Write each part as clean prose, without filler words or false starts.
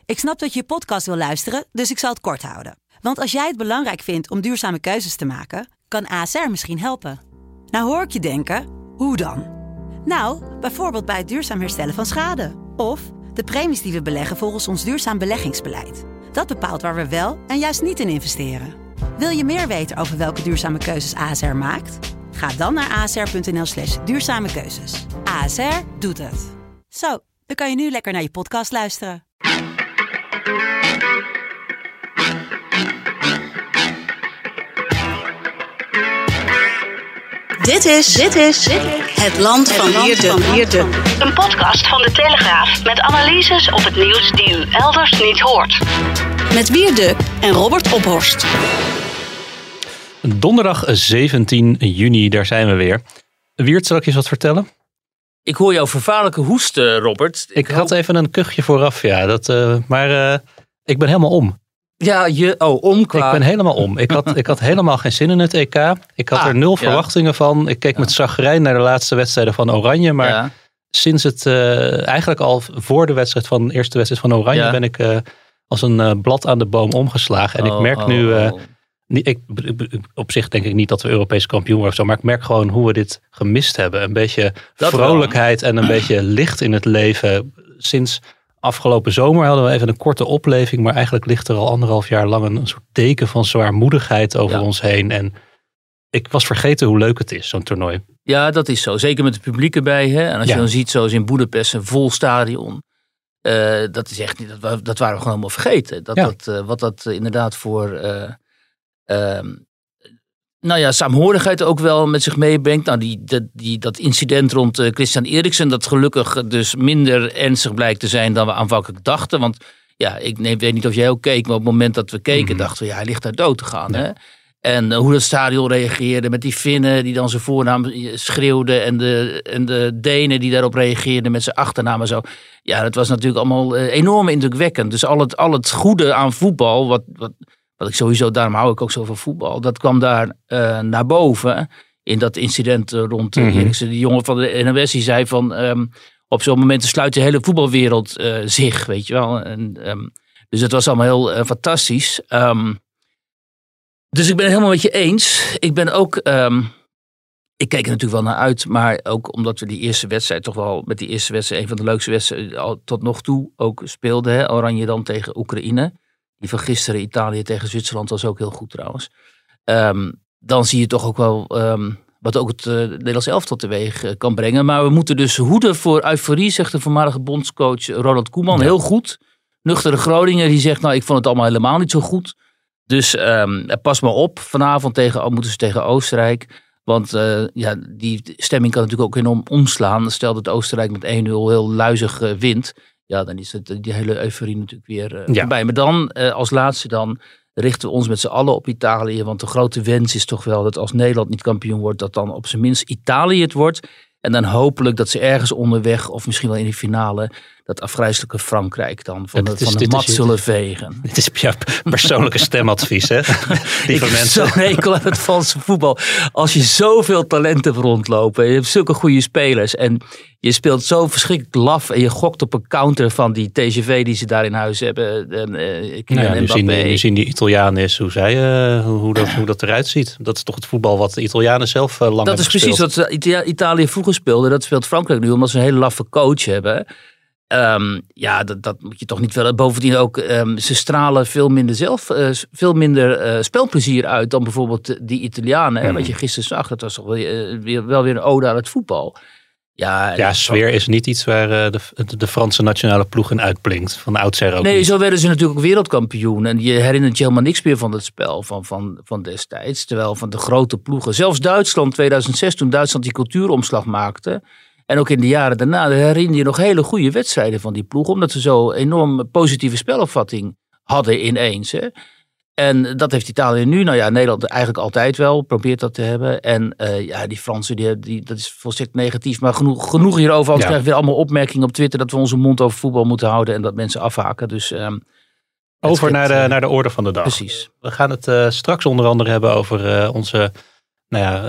Ik snap dat je podcast wil luisteren, dus ik zal het kort houden. Want als jij het belangrijk vindt om duurzame keuzes te maken, kan ASR misschien helpen. Nou hoor ik je denken, hoe dan? Nou, bijvoorbeeld bij het duurzaam herstellen van schade. Of de premies die we beleggen volgens ons duurzaam beleggingsbeleid. Dat bepaalt waar we wel en juist niet in investeren. Wil je meer weten over welke duurzame keuzes ASR maakt? Ga dan naar asr.nl/duurzame keuzes. ASR doet het. Zo, dan kan je nu lekker naar je podcast luisteren. Dit is Het Land van Wierde. Een podcast van De Telegraaf met analyses op het nieuws die u elders niet hoort. Met Wierde en Robert Ophorst. Donderdag 17 juni, daar zijn we weer. Wiert, zal ik je eens wat vertellen? Ik hoor jouw vervaarlijke hoesten, Robert. Ik had even een kuchje vooraf, ja. Maar ik ben helemaal om. Ja, Ik ben helemaal om. Ik had helemaal geen zin in het EK. Ik had er nul verwachtingen van. Ik keek met chagrijn naar de laatste wedstrijden van Oranje. Maar sinds het eigenlijk al voor de eerste wedstrijd van Oranje ben ik als een blad aan de boom omgeslagen. En ik merk nu... op zich denk ik niet dat we Europees kampioen worden of zo. Maar ik merk gewoon hoe we dit gemist hebben. Een beetje vrolijkheid en een beetje licht in het leven. Sinds afgelopen zomer hadden we even een korte opleving. Maar eigenlijk ligt er al 1,5 jaar lang een soort deken van zwaarmoedigheid over ons heen. En ik was vergeten hoe leuk het is, zo'n toernooi. Ja, dat is zo. Zeker met het publiek erbij. Hè? En als je dan ziet, zoals in Boedapest, een vol stadion. Dat is echt niet. Dat waren we gewoon helemaal vergeten. Wat dat inderdaad voor... saamhorigheid ook wel met zich meebrengt. Nou, dat incident rond Christian Eriksen, dat gelukkig dus minder ernstig blijkt te zijn dan we aanvankelijk dachten. Want ik weet niet of jij ook keek, maar op het moment dat we keken dachten we, hij ligt daar dood te gaan. Ja. Hè? En hoe het stadion reageerde met die Finnen die dan zijn voornaam schreeuwden en de Denen die daarop reageerden met zijn achternaam en zo. Ja, dat was natuurlijk allemaal enorm indrukwekkend. Dus al het goede aan voetbal, wat ik sowieso, daarom hou ik ook zo van voetbal. Dat kwam daar naar boven in dat incident rond Eriksen. Die jongen van de NOS die zei van... op zo'n moment sluit de hele voetbalwereld zich, weet je wel. Dus het was allemaal heel fantastisch. Dus ik ben het helemaal met je eens. Ik ben ook... ik keek er natuurlijk wel naar uit. Maar ook omdat we die eerste wedstrijd toch wel... met die eerste wedstrijd een van de leukste wedstrijden tot nog toe ook speelden. Hè? Oranje dan tegen Oekraïne. Die van gisteren, Italië tegen Zwitserland, was ook heel goed trouwens. Dan zie je toch ook wel wat ook het Nederlands elftal teweeg kan brengen. Maar we moeten dus hoeden voor euforie, zegt de voormalige bondscoach Ronald Koeman. Ja. Heel goed. Nuchtere Groningen, die zegt, ik vond het allemaal helemaal niet zo goed. Dus pas maar op. Vanavond moeten ze tegen Oostenrijk. Want die stemming kan natuurlijk ook enorm omslaan. Stel dat Oostenrijk met 1-0 heel luizig wint. Ja, dan is die hele euforie natuurlijk weer voorbij. Maar dan, als laatste dan, richten we ons met z'n allen op Italië. Want de grote wens is toch wel dat als Nederland niet kampioen wordt, dat dan op zijn minst Italië het wordt. En dan hopelijk dat ze ergens onderweg, of misschien wel in de finale, dat afgrijzelijke Frankrijk dan van de mat zullen vegen. Dit is jouw persoonlijke stemadvies, hè? Ik heb zo'n hekel aan het Franse voetbal. Als je zoveel talenten rondlopen, je hebt zulke goede spelers en je speelt zo verschrikkelijk laf en je gokt op een counter van die TGV die ze daar in huis hebben. Nu zien die Italianen hoe dat eruit ziet. Dat is toch het voetbal wat de Italianen zelf lang hebben gespeeld. Dat is precies wat Italië vroeger speelde. Dat speelt Frankrijk nu, omdat ze een hele laffe coach hebben. Dat moet je toch niet willen. Bovendien ook, ze stralen veel minder spelplezier uit dan bijvoorbeeld die Italianen. Wat je gisteren zag, dat was toch wel weer een ode aan het voetbal. Sfeer is niet iets waar de Franse nationale ploeg in uitblinkt. Van oudsher ook niet. Zo werden ze natuurlijk ook wereldkampioen. En je herinnert je helemaal niks meer van het spel van destijds. Terwijl van de grote ploegen, zelfs Duitsland 2006, toen Duitsland die cultuuromslag maakte. En ook in de jaren daarna herinner je nog hele goede wedstrijden van die ploeg. Omdat ze zo enorm positieve spelopvatting hadden ineens. Hè. En dat heeft Italië nu. Nederland eigenlijk altijd wel. Probeert dat te hebben. En die Fransen, dat is volstrekt negatief. Maar genoeg hierover. Anders krijgen we weer allemaal opmerkingen op Twitter dat we onze mond over voetbal moeten houden. En dat mensen afhaken. Dus, over naar de orde van de dag. Precies. We gaan het straks onder andere hebben over onze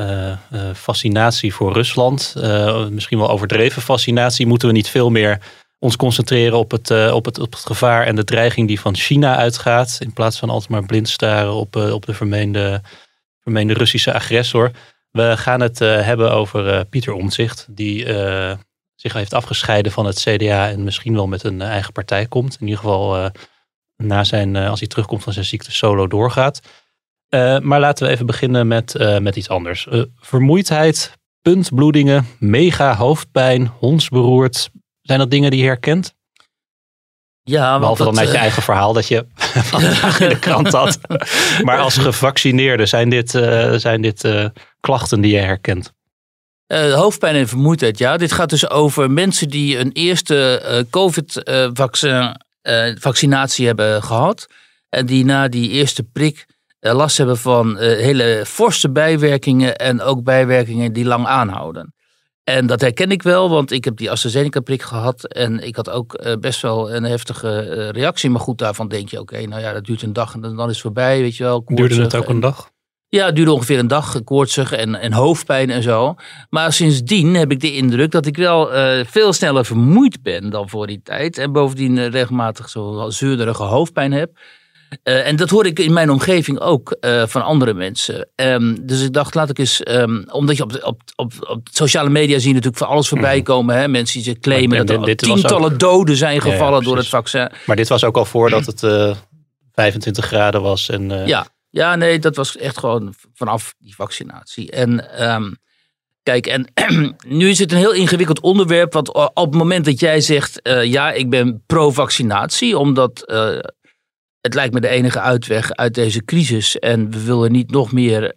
fascinatie voor Rusland. Misschien wel overdreven fascinatie. Moeten we niet veel meer ons concentreren op het gevaar en de dreiging die van China uitgaat. In plaats van altijd maar blind staren op de vermeende Russische agressor. We gaan het hebben over Pieter Omtzigt. Die zich heeft afgescheiden van het CDA en misschien wel met een eigen partij komt. In ieder geval als hij terugkomt van zijn ziekte solo doorgaat. Maar laten we even beginnen met iets anders. Vermoeidheid, puntbloedingen, mega hoofdpijn, hondsberoerd. Zijn dat dingen die je herkent? Ja, behalve dan uit je eigen verhaal dat je vandaag in de krant had. Maar als gevaccineerde, zijn dit klachten die je herkent? Hoofdpijn en vermoeidheid, ja. Dit gaat dus over mensen die een eerste COVID-vaccinatie hebben gehad. En die na die eerste prik last hebben van hele forse bijwerkingen. En ook bijwerkingen die lang aanhouden. En dat herken ik wel, want ik heb die AstraZeneca-prik gehad. En ik had ook best wel een heftige reactie. Maar goed, daarvan denk je, oké, nou ja, dat duurt een dag en dan is het voorbij, weet je wel. Duurde het ook een dag? Ja, het duurde ongeveer een dag, koortsig en hoofdpijn en zo. Maar sindsdien heb ik de indruk dat ik wel veel sneller vermoeid ben dan voor die tijd. En bovendien regelmatig zo'n zeurderige hoofdpijn heb. En dat hoor ik in mijn omgeving ook van andere mensen. Dus ik dacht, laat ik eens... omdat je op sociale media zie je natuurlijk van alles voorbij komen. Hè? Mensen die zich claimen dat er tientallen doden zijn gevallen door het vaccin. Maar dit was ook al voordat het 25 graden was. En, Ja, nee, dat was echt gewoon vanaf die vaccinatie. En kijk, en nu is het een heel ingewikkeld onderwerp. Want op het moment dat jij zegt, ja, ik ben pro-vaccinatie, omdat het lijkt me de enige uitweg uit deze crisis. En we willen niet nog meer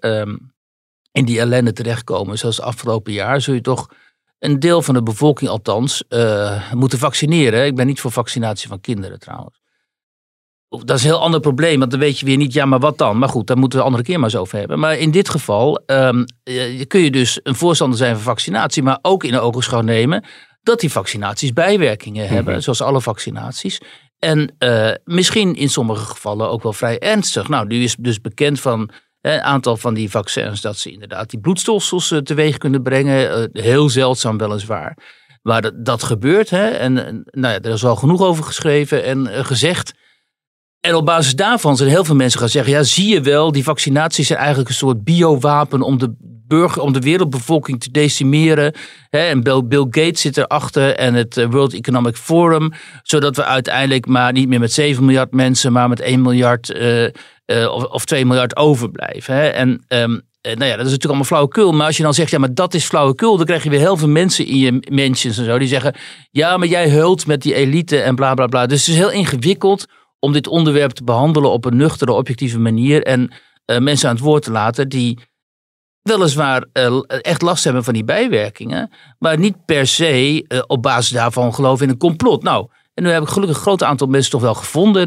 in die ellende terechtkomen zoals het afgelopen jaar. Zul je toch een deel van de bevolking althans moeten vaccineren. Ik ben niet voor vaccinatie van kinderen trouwens. Dat is een heel ander probleem, want dan weet je weer niet, ja, maar wat dan? Maar goed, daar moeten we een andere keer maar eens over hebben. Maar in dit geval kun je dus een voorstander zijn van vaccinatie, maar ook in de ogenschouw nemen dat die vaccinaties bijwerkingen hebben, zoals alle vaccinaties. En misschien in sommige gevallen ook wel vrij ernstig. Nou, nu is dus bekend van een aantal van die vaccins dat ze inderdaad die bloedstolsels teweeg kunnen brengen. Heel zeldzaam weliswaar. Maar dat gebeurt. Hè? En nou ja, er is wel genoeg over geschreven en gezegd. En op basis daarvan zijn heel veel mensen gaan zeggen, ja, zie je wel, die vaccinaties zijn eigenlijk een soort biowapen om de wereldbevolking te decimeren. En Bill Gates zit erachter en het World Economic Forum, zodat we uiteindelijk maar niet meer met 7 miljard mensen, maar met 1 miljard of 2 miljard overblijven. En nou ja, dat is natuurlijk allemaal flauwekul. Maar als je dan zegt, ja, maar dat is flauwekul, dan krijg je weer heel veel mensen in je mentions en zo, die zeggen, ja, maar jij heult met die elite en bla bla bla. Dus het is heel ingewikkeld om dit onderwerp te behandelen op een nuchtere, objectieve manier. En mensen aan het woord te laten die weliswaar echt last hebben van die bijwerkingen. Maar niet per se op basis daarvan geloven in een complot. Nou, en nu heb ik gelukkig een groot aantal mensen toch wel gevonden.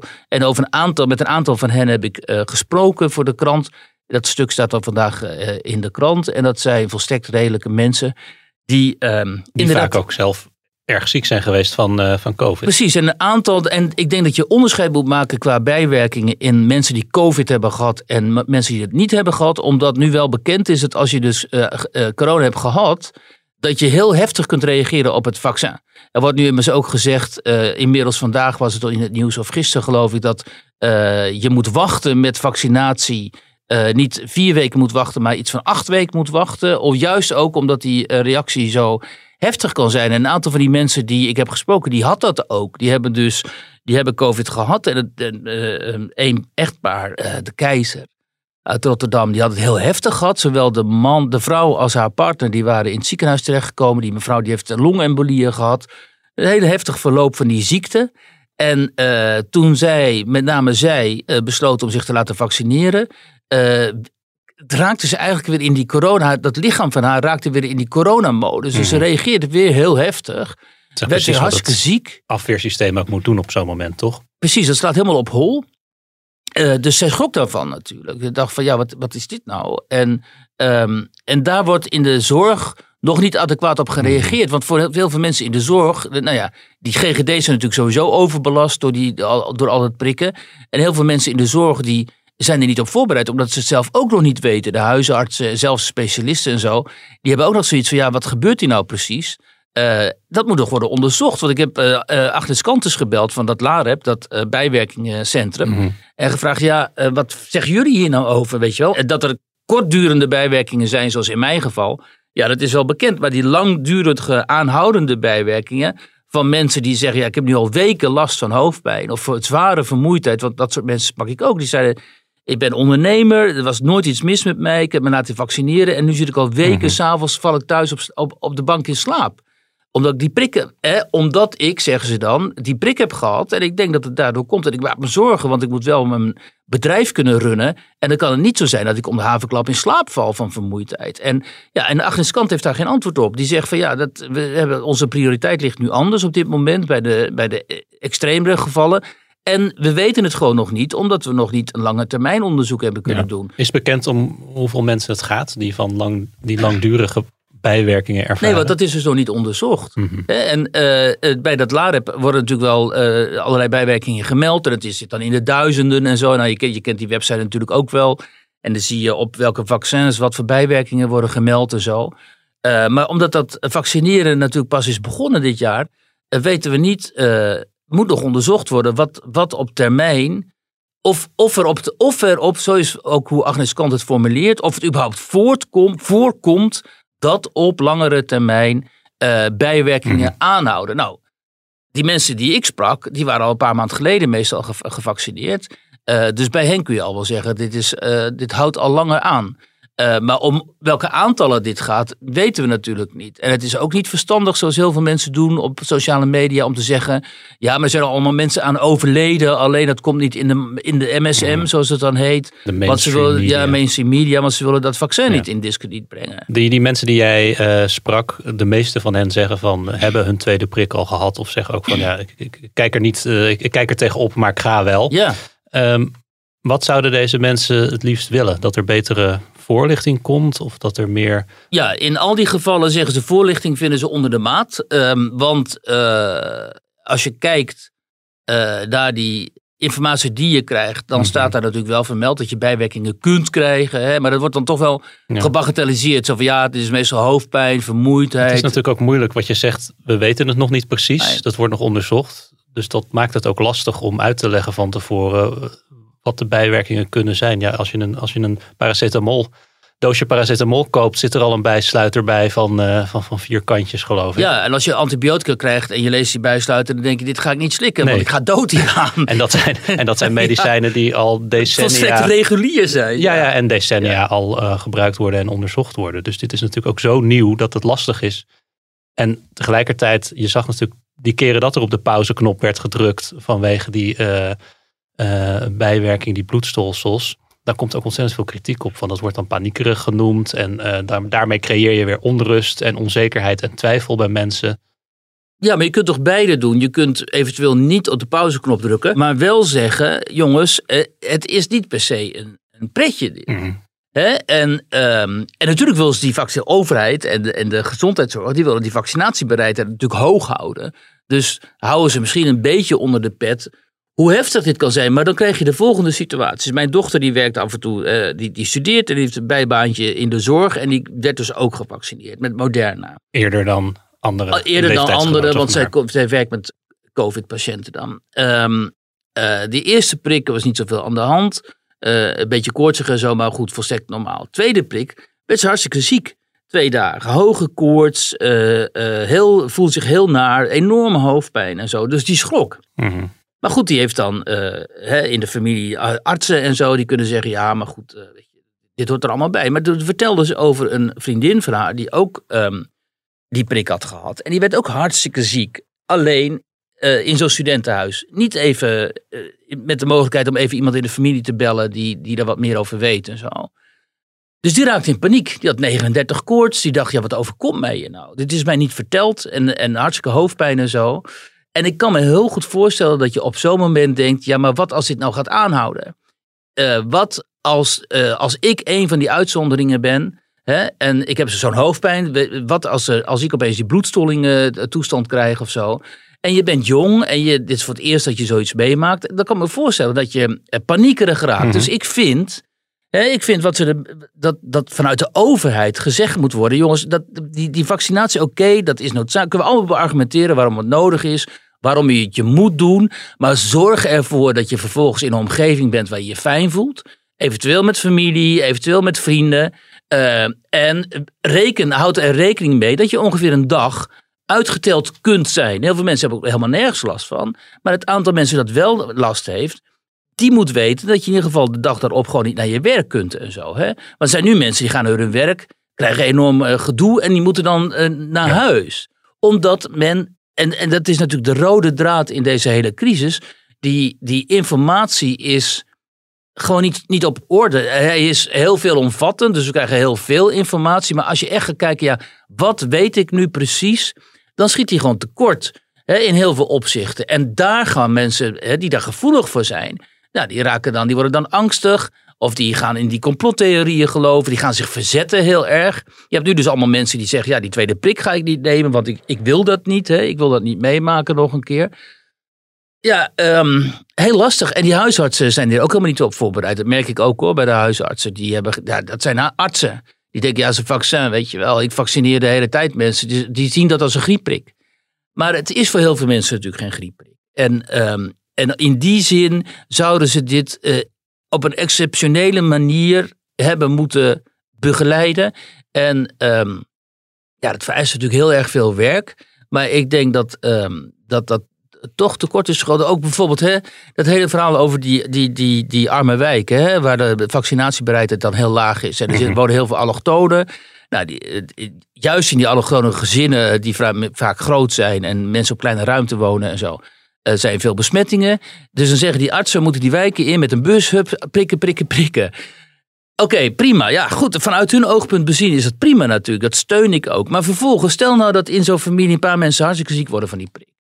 Met een aantal van hen heb ik gesproken voor de krant. Dat stuk staat dan vandaag in de krant. En dat zijn volstrekt redelijke mensen die inderdaad vaak ook zelf erg ziek zijn geweest van COVID. Precies, en ik denk dat je onderscheid moet maken qua bijwerkingen in mensen die COVID hebben gehad en mensen die het niet hebben gehad, omdat nu wel bekend is dat als je dus corona hebt gehad, dat je heel heftig kunt reageren op het vaccin. Er wordt nu immers ook gezegd, inmiddels vandaag was het al in het nieuws of gisteren geloof ik, dat je moet wachten met vaccinatie. Niet 4 weken moet wachten, maar iets van 8 weken moet wachten. Of juist ook omdat die reactie zo heftig kan zijn. En een aantal van die mensen die ik heb gesproken, die had dat ook. Die hebben COVID gehad. En een echtpaar, de Keizer uit Rotterdam, die had het heel heftig gehad. Zowel de vrouw als haar partner, die waren in het ziekenhuis terechtgekomen. Die mevrouw die heeft een longembolieën gehad. Een hele heftig verloop van die ziekte. En toen met name zij, besloot om zich te laten vaccineren, raakte ze eigenlijk weer in die corona, dat lichaam van haar raakte weer in die coronamodus. Dus ze reageerde weer heel heftig. Werd weer hartstikke ziek. Afweersysteem ook moet doen op zo'n moment, toch? Precies, dat slaat helemaal op hol. Dus zij schrok daarvan natuurlijk. Ik dacht van, ja, wat is dit nou? En daar wordt in de zorg nog niet adequaat op gereageerd. Want voor heel veel mensen in de zorg, nou ja, die GGD's zijn natuurlijk sowieso overbelast door al het prikken. En heel veel mensen in de zorg die zijn er niet op voorbereid, omdat ze het zelf ook nog niet weten. De huisartsen, zelfs specialisten en zo, die hebben ook nog zoiets van, ja, wat gebeurt hier nou precies? Dat moet nog worden onderzocht. Want ik heb Agnes Kantes gebeld van dat LAREP, dat bijwerkingencentrum. Mm-hmm. En gevraagd, wat zeggen jullie hier nou over, weet je wel? Dat er kortdurende bijwerkingen zijn, zoals in mijn geval. Ja, dat is wel bekend. Maar die langdurige aanhoudende bijwerkingen van mensen die zeggen, ik heb nu al weken last van hoofdpijn of zware vermoeidheid. Want dat soort mensen sprak ik ook. Die zeiden, ik ben ondernemer, er was nooit iets mis met mij. Ik heb me laten vaccineren en nu zit ik al weken, 's avonds val ik thuis op de bank in slaap. Omdat ik die prikken, zeggen ze dan, die prik heb gehad. En ik denk dat het daardoor komt. En ik maak me zorgen, want ik moet wel mijn bedrijf kunnen runnen. En dan kan het niet zo zijn dat ik om de haverklap in slaap val van vermoeidheid. En Agnes Kant heeft daar geen antwoord op. Die zegt van onze prioriteit ligt nu anders op dit moment bij de extremere gevallen. En we weten het gewoon nog niet, omdat we nog niet een lange termijn onderzoek hebben kunnen doen. Is bekend om hoeveel mensen het gaat die van die langdurige bijwerkingen ervaren? Nee, want dat is dus nog niet onderzocht. Mm-hmm. En bij dat LAREP worden natuurlijk wel allerlei bijwerkingen gemeld. En het zit dan in de duizenden en zo. Nou, je kent die website natuurlijk ook wel. En dan zie je op welke vaccins wat voor bijwerkingen worden gemeld en zo. Maar omdat dat vaccineren natuurlijk pas is begonnen dit jaar, weten we niet, moet nog onderzocht worden wat op termijn, of er op, zo is ook hoe Agnes Kant het formuleert, of het überhaupt voorkomt dat op langere termijn bijwerkingen aanhouden. Nou, die mensen die ik sprak, die waren al een paar maanden geleden meestal gevaccineerd. Dus bij hen kun je al wel zeggen, dit houdt al langer aan. Maar om welke aantallen dit gaat, weten we natuurlijk niet. En het is ook niet verstandig, zoals heel veel mensen doen op sociale media, om te zeggen, ja, maar er zijn allemaal mensen aan overleden, alleen dat komt niet in de MSM, zoals het dan heet. De mainstream media. Ja, mainstream media, want ze willen dat vaccin niet in diskrediet brengen. Die mensen die jij sprak, de meeste van hen zeggen van, hebben hun tweede prik al gehad, of zeggen ook van, ik kijk er niet, ik kijk er tegenop, maar ik ga wel. Ja. Wat zouden deze mensen het liefst willen? Dat er betere voorlichting komt of dat er meer... Ja, in al die gevallen zeggen ze voorlichting vinden ze onder de maat. Want als je kijkt naar die informatie die je krijgt, dan staat daar natuurlijk wel vermeld dat je bijwerkingen kunt krijgen. Hè? Maar dat wordt dan toch wel gebagatelliseerd. Zo van het is meestal hoofdpijn, vermoeidheid. Het is natuurlijk ook moeilijk wat je zegt. We weten het nog niet precies. Nee. Dat wordt nog onderzocht. Dus dat maakt het ook lastig om uit te leggen van tevoren wat de bijwerkingen kunnen zijn. Ja, als je een doosje paracetamol koopt, zit er al een bijsluiter bij van 4 kantjes, geloof ik. Ja, en als je antibiotica krijgt en je leest die bijsluiter, dan denk je, dit ga ik niet slikken, want ik ga dood hieraan. En dat zijn medicijnen die al decennia... volstrekt regulier zijn. Ja, en decennia al gebruikt worden en onderzocht worden. Dus dit is natuurlijk ook zo nieuw dat het lastig is. En tegelijkertijd, je zag natuurlijk die keren dat er op de pauzeknop werd gedrukt vanwege die bijwerking, die bloedstolsels. Daar komt ook ontzettend veel kritiek op. Van dat wordt dan paniekerig genoemd. En daarmee creëer je weer onrust en onzekerheid en twijfel bij mensen. Ja, maar je kunt toch beide doen. Je kunt eventueel niet op de pauzeknop drukken. Maar wel zeggen, jongens, het is niet per se een pretje dit. Mm-hmm. En natuurlijk willen ze die overheid en de gezondheidszorg, die willen die vaccinatiebereidheid natuurlijk hoog houden. Dus houden ze misschien een beetje onder de pet hoe heftig dit kan zijn. Maar dan krijg je de volgende situaties. Mijn dochter die werkt af en toe, die studeert en die heeft een bijbaantje in de zorg. En die werd dus ook gevaccineerd met Moderna. Eerder dan andere, want zij werkt met COVID-patiënten dan. Die eerste prik was niet zoveel aan de hand. Een beetje koortsig en zo, maar goed, volstrekt normaal. Tweede prik, werd ze hartstikke ziek. 2 dagen, hoge koorts, voelde zich heel naar, enorme hoofdpijn en zo. Dus die schrok. Mm-hmm. Maar goed, die heeft dan in de familie artsen en zo, die kunnen zeggen, ja, maar goed, weet je, dit hoort er allemaal bij. Maar toen vertelde ze over een vriendin van haar die ook die prik had gehad. En die werd ook hartstikke ziek. Alleen in zo'n studentenhuis. Niet even met de mogelijkheid om even iemand in de familie te bellen die daar wat meer over weet en zo. Dus die raakte in paniek. Die had 39 koorts. Die dacht, wat overkomt mij hier nou? Dit is mij niet verteld. En hartstikke hoofdpijn en zo. En ik kan me heel goed voorstellen dat je op zo'n moment denkt, ja, maar wat als dit nou gaat aanhouden? Wat als ik een van die uitzonderingen ben, en ik heb zo'n hoofdpijn, wat als ik opeens die bloedstollingen toestand krijg of zo, en je bent jong en dit is voor het eerst dat je zoiets meemaakt, dan kan ik me voorstellen dat je paniekerig raakt. Mm-hmm. Dus ik vind, Ik vind dat vanuit de overheid gezegd moet worden. Jongens, die vaccinatie oké, dat is noodzakelijk. Kunnen we allemaal beargumenteren waarom het nodig is. Waarom je het moet doen. Maar zorg ervoor dat je vervolgens in een omgeving bent waar je je fijn voelt. Eventueel met familie, eventueel met vrienden. En houd er rekening mee dat je ongeveer een dag uitgeteld kunt zijn. Heel veel mensen hebben ook helemaal nergens last van. Maar het aantal mensen dat wel last heeft, die moet weten dat je in ieder geval de dag daarop gewoon niet naar je werk kunt en zo. Hè? Want er zijn nu mensen die gaan naar hun werk, krijgen enorm gedoe en die moeten dan naar huis. Omdat men, en dat is natuurlijk de rode draad in deze hele crisis, die informatie is gewoon niet op orde. Hij is heel veelomvattend, dus we krijgen heel veel informatie. Maar als je echt gaat kijken, wat weet ik nu precies, dan schiet hij gewoon tekort in heel veel opzichten. En daar gaan mensen die daar gevoelig voor zijn, die worden dan angstig. Of die gaan in die complottheorieën geloven. Die gaan zich verzetten heel erg. Je hebt nu dus allemaal mensen die zeggen, die tweede prik ga ik niet nemen, want ik wil dat niet. Ik wil dat niet meemaken nog een keer. Ja, heel lastig. En die huisartsen zijn er ook helemaal niet op voorbereid. Dat merk ik ook hoor, bij de huisartsen. Dat zijn artsen. Die denken, is een vaccin, weet je wel. Ik vaccineer de hele tijd mensen. Die zien dat als een griepprik. Maar het is voor heel veel mensen natuurlijk geen griepprik. En in die zin zouden ze dit op een exceptionele manier hebben moeten begeleiden. En dat vereist natuurlijk heel erg veel werk. Maar ik denk dat toch tekort is geschoten. Ook bijvoorbeeld dat hele verhaal over die arme wijken, waar de vaccinatiebereidheid dan heel laag is. En er wonen heel veel allochtonen. Nou, juist in die allochtone gezinnen die vaak groot zijn en mensen op kleine ruimte wonen en zo, zijn veel besmettingen. Dus dan zeggen die artsen, moeten die wijken in met een bus, prikken. Oké, prima. Ja, goed. Vanuit hun oogpunt bezien is het prima natuurlijk. Dat steun ik ook. Maar vervolgens, stel nou dat in zo'n familie een paar mensen hartstikke ziek worden van die prik.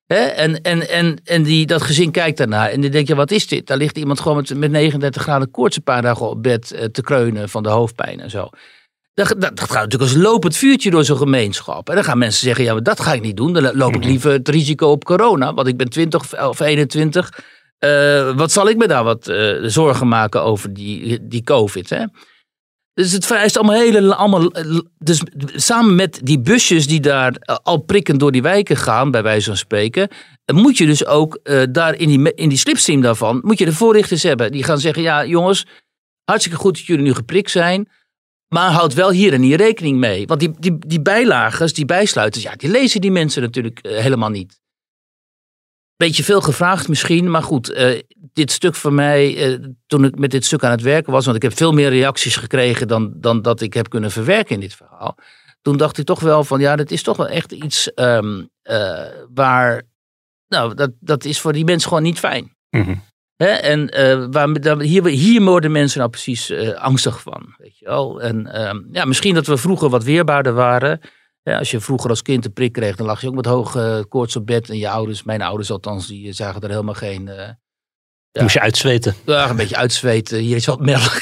En dat gezin kijkt daarnaar en die denkt, wat is dit? Daar ligt iemand gewoon met 39 graden koorts een paar dagen op bed te kreunen van de hoofdpijn en zo. Dat gaat natuurlijk als lopend vuurtje door zo'n gemeenschap. En dan gaan mensen zeggen, maar dat ga ik niet doen. Dan loop ik liever het risico op corona, want ik ben 20 of 21. Wat zal ik me daar wat zorgen maken over die COVID, hè? Dus het vereist allemaal dus samen met die busjes die daar al prikkend door die wijken gaan, bij wijze van spreken, moet je dus ook daar in die slipstream daarvan, moet je de voorlichters hebben. Die gaan zeggen, jongens, hartstikke goed dat jullie nu geprikt zijn, maar houd wel hier en hier rekening mee. Want die bijlagers, die bijsluiters, die lezen die mensen natuurlijk helemaal niet. Beetje veel gevraagd misschien, maar goed, dit stuk van mij, toen ik met dit stuk aan het werken was, want ik heb veel meer reacties gekregen dan dat ik heb kunnen verwerken in dit verhaal. Toen dacht ik toch wel van, dat is toch wel echt iets waar, dat is voor die mensen gewoon niet fijn. Mm-hmm. En hier worden mensen nou precies angstig van, weet je wel. En misschien dat we vroeger wat weerbaarder waren. Ja, als je vroeger als kind een prik kreeg, dan lag je ook met hoge koorts op bed. En je ouders, mijn ouders althans, die zagen er helemaal geen... Moest je uitzweten? Ja, een beetje uitzweten. Hier is wat melk.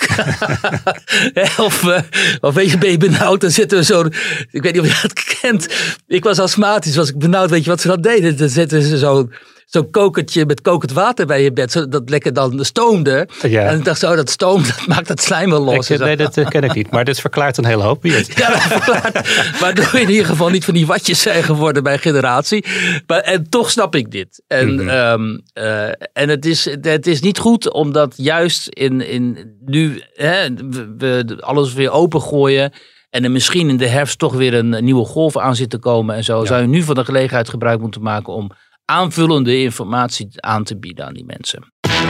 Of weet je, ben je benauwd, dan zitten we zo... Ik weet niet of je dat kent. Ik was astmatisch, was ik benauwd. Weet je wat ze dan deden? Dan zetten ze zo'n kokertje met kokend water bij je bed. Dat lekker dan stoomde. Ja. En ik dacht zo, dat stoom, dat maakt dat slijm wel los. Nee, dat ken ik niet. Maar dit verklaart een hele hoop. Ja, dat verklaart. Waardoor in ieder geval niet van die watjes zijn geworden bij generatie. En toch snap ik dit. En het is niet goed, omdat juist in nu we alles weer opengooien. En er misschien in de herfst toch weer een nieuwe golf aan zit te komen. En zo zou je nu van de gelegenheid gebruik moeten maken om aanvullende informatie aan te bieden aan die mensen.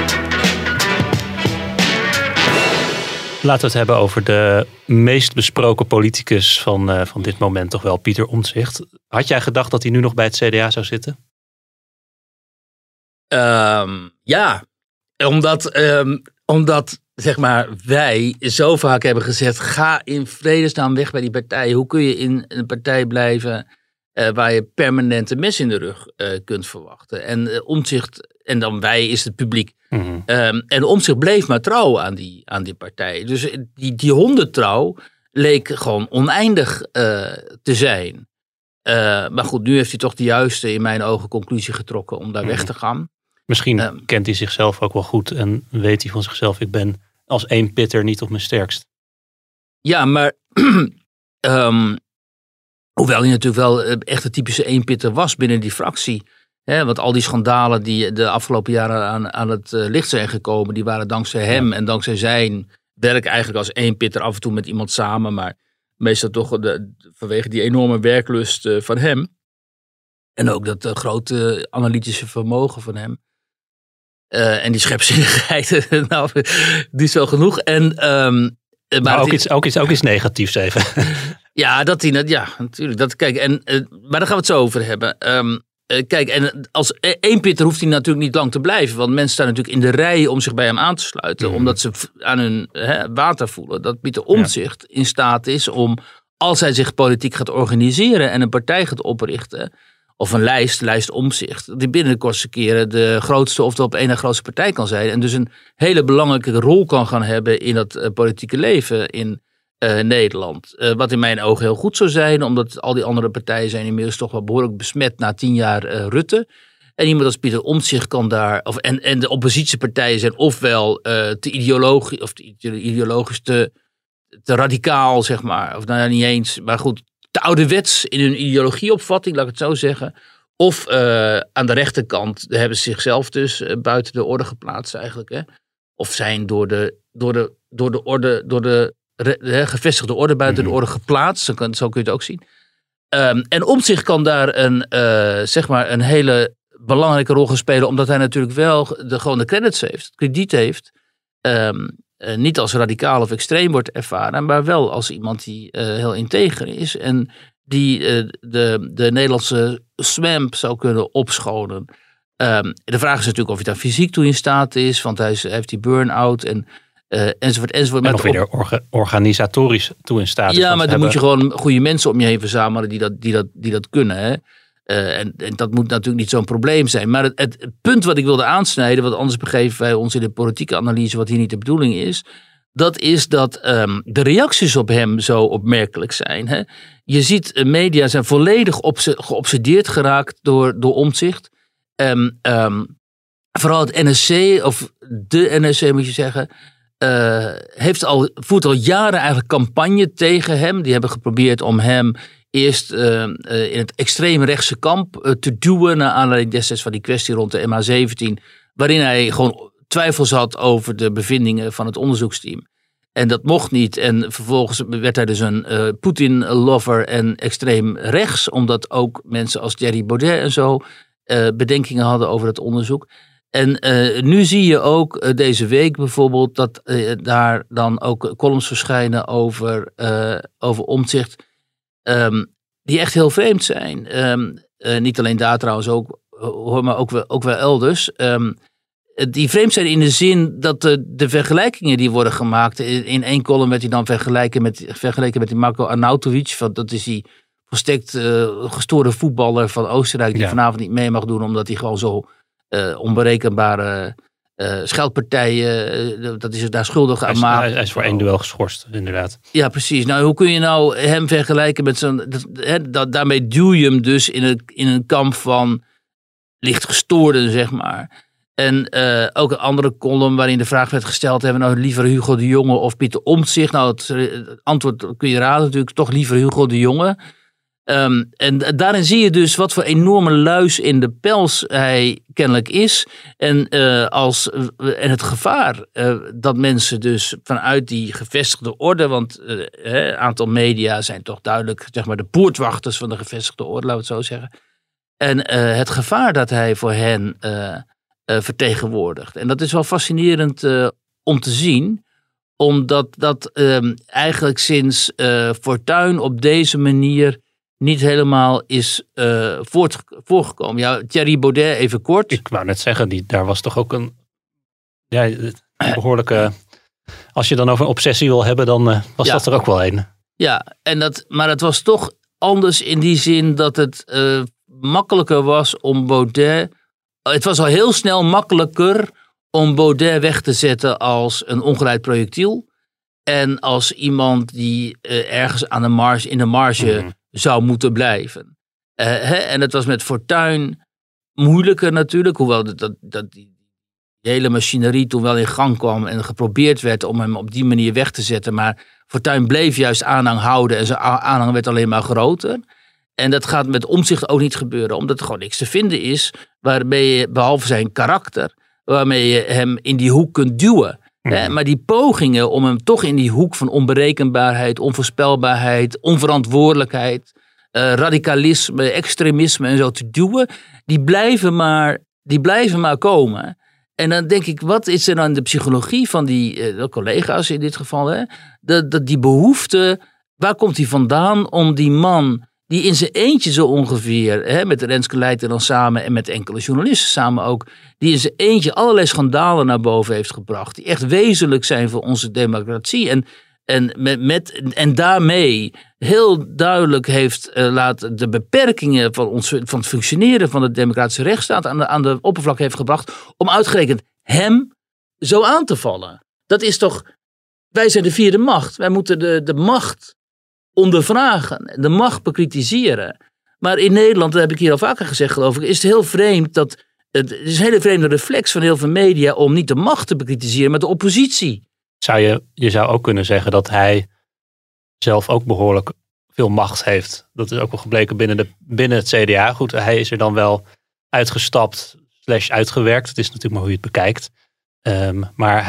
Laten we het hebben over de meest besproken politicus van dit moment, toch wel, Pieter Omtzigt. Had jij gedacht dat hij nu nog bij het CDA zou zitten? Ja, omdat zeg maar, wij zo vaak hebben gezegd, ga in vredesnaam weg bij die partij. Hoe kun je in een partij blijven waar je permanent een mes in de rug kunt verwachten? En Omtzigt, en dan wij is het publiek. Mm-hmm. En Omtzigt bleef maar trouw aan die partij. Dus die hondentrouw leek gewoon oneindig te zijn. Maar goed, nu heeft hij toch de juiste, in mijn ogen, conclusie getrokken om daar weg te gaan. Misschien kent hij zichzelf ook wel goed en weet hij van zichzelf, ik ben als eenpitter niet op mijn sterkst. Ja, maar hoewel hij natuurlijk wel echt een typische eenpitter was binnen die fractie. Hè, want al die schandalen die de afgelopen jaren aan het licht zijn gekomen, die waren dankzij hem en dankzij zijn werk eigenlijk als eenpitter af en toe met iemand samen. Maar meestal toch vanwege die enorme werklust van hem. En ook dat grote analytische vermogen van hem. En die schepzinnigheid, nou, die is wel genoeg. En, maar ook iets negatiefs even. Ja, natuurlijk. Maar daar gaan we het zo over hebben. Kijk, en als eenpitter hoeft hij natuurlijk niet lang te blijven. Want mensen staan natuurlijk in de rij om zich bij hem aan te sluiten. Omdat ze aan hun water voelen. Dat Pieter Omtzigt in staat is om, als hij zich politiek gaat organiseren en een partij gaat oprichten, of een lijst Omtzigt, die binnen de kortste keren de grootste of de op één na grootste partij kan zijn. En dus een hele belangrijke rol kan gaan hebben in het politieke leven in Nederland. Wat in mijn ogen heel goed zou zijn, omdat al die andere partijen zijn inmiddels toch wel behoorlijk besmet na 10 jaar Rutte. En iemand als Pieter Omtzigt kan daar, en de oppositiepartijen zijn ofwel te ideologisch, of ideologisch te radicaal, zeg maar. Of nou niet eens, maar goed, te ouderwets in hun ideologieopvatting, laat ik het zo zeggen. Of aan de rechterkant hebben ze zichzelf dus buiten de orde geplaatst eigenlijk. Hè? Of zijn door de gevestigde orde buiten de orde geplaatst. Zo kun je het ook zien. En Omtzigt kan daar een hele belangrijke rol gaan spelen. Omdat hij natuurlijk wel gewoon de credits heeft. Het krediet heeft. Niet als radicaal of extreem wordt ervaren. Maar wel als iemand die heel integer is. En die de Nederlandse swamp zou kunnen opschonen. De vraag is natuurlijk of hij daar fysiek toe in staat is. Want hij heeft die burn-out enzovoort. En of hij er organisatorisch toe in staat is. Ja, maar dan moet je gewoon goede mensen om je heen verzamelen die dat kunnen. Hè? En dat moet natuurlijk niet zo'n probleem zijn. Maar het punt wat ik wilde aansnijden, want anders begeven wij ons in de politieke analyse wat hier niet de bedoeling is. Dat is dat de reacties op hem zo opmerkelijk zijn. Hè? Je ziet, media zijn volledig geobsedeerd geraakt door Omtzigt. Vooral het NSC, of de NSC moet je zeggen, voert al jaren eigenlijk campagne tegen hem. Die hebben geprobeerd om hem eerst in het extreemrechtse kamp te duwen, naar aanleiding destijds van die kwestie rond de MH17, waarin hij gewoon twijfels had over de bevindingen van het onderzoeksteam. En dat mocht niet. En vervolgens werd hij dus een Poetin-lover en extreem rechts, omdat ook mensen als Thierry Baudet en zo bedenkingen hadden over het onderzoek. En nu zie je ook deze week bijvoorbeeld dat daar dan ook columns verschijnen over Omtzigt, die echt heel vreemd zijn. Niet alleen daar trouwens ook, maar ook wel elders. Die vreemd zijn in de zin dat de vergelijkingen die worden gemaakt, in één column werd hij dan vergeleken met die Marko Arnautovic, dat is die volstrekt gestoorde voetballer van Oostenrijk die vanavond niet mee mag doen omdat hij gewoon zo onberekenbare scheldpartijen, dat is het daar schuldig aan maken. Hij is voor 1 duel geschorst, inderdaad. Ja, precies. Nou, hoe kun je nou hem vergelijken met zo'n, daarmee duw je hem dus in een kamp van licht gestoorden, zeg maar. En ook een andere column waarin de vraag werd gesteld, hebben we nou liever Hugo de Jonge of Pieter Omtzigt? Nou, het antwoord kun je raden natuurlijk, toch liever Hugo de Jonge. En daarin zie je dus wat voor enorme luis in de pels hij kennelijk is. En het gevaar dat mensen dus vanuit die gevestigde orde, want een aantal media zijn toch duidelijk, zeg maar, de poortwachters van de gevestigde orde, laten we het zo zeggen. En het gevaar dat hij voor hen vertegenwoordigt. En dat is wel fascinerend om te zien, omdat dat eigenlijk sinds Fortuyn op deze manier niet helemaal is voorgekomen. Ja, Thierry Baudet, even kort. Ik wou net zeggen, daar was toch ook een behoorlijke, als je dan over een obsessie wil hebben, dan was dat er ook wel een. Ja, maar het was toch anders in die zin dat het makkelijker was om Baudet. Het was al heel snel makkelijker om Baudet weg te zetten als een ongeleid projectiel. En als iemand die ergens in de marge zou moeten blijven. En het was met Fortuyn moeilijker natuurlijk. Hoewel die hele machinerie toen wel in gang kwam en geprobeerd werd om hem op die manier weg te zetten. Maar Fortuyn bleef juist aanhang houden en zijn aanhang werd alleen maar groter. En dat gaat met Omtzigt ook niet gebeuren, omdat er gewoon niks te vinden is waarmee je, behalve zijn karakter, waarmee je hem in die hoek kunt duwen. Maar die pogingen om hem toch in die hoek van onberekenbaarheid, onvoorspelbaarheid, onverantwoordelijkheid, radicalisme, extremisme en zo te duwen, die blijven maar komen. En dan denk ik, wat is er dan de psychologie van die collega's in dit geval? Die behoefte, waar komt die vandaan om die man die in zijn eentje zo ongeveer, met Renske Leijten dan samen en met enkele journalisten samen ook, die in zijn eentje allerlei schandalen naar boven heeft gebracht, die echt wezenlijk zijn voor onze democratie en daarmee heel duidelijk heeft laten de beperkingen van het functioneren van de democratische rechtsstaat aan de oppervlak heeft gebracht om uitgerekend hem zo aan te vallen. Dat is toch, wij zijn de vierde macht. Wij moeten de macht ondervragen, de macht bekritiseren. Maar in Nederland, dat heb ik hier al vaker gezegd geloof ik, is het heel vreemd het is een hele vreemde reflex van heel veel media om niet de macht te bekritiseren, maar de oppositie. Je zou ook kunnen zeggen dat hij zelf ook behoorlijk veel macht heeft. Dat is ook wel gebleken binnen het CDA. Goed, hij is er dan wel uitgestapt / uitgewerkt. Het is natuurlijk maar hoe je het bekijkt. Maar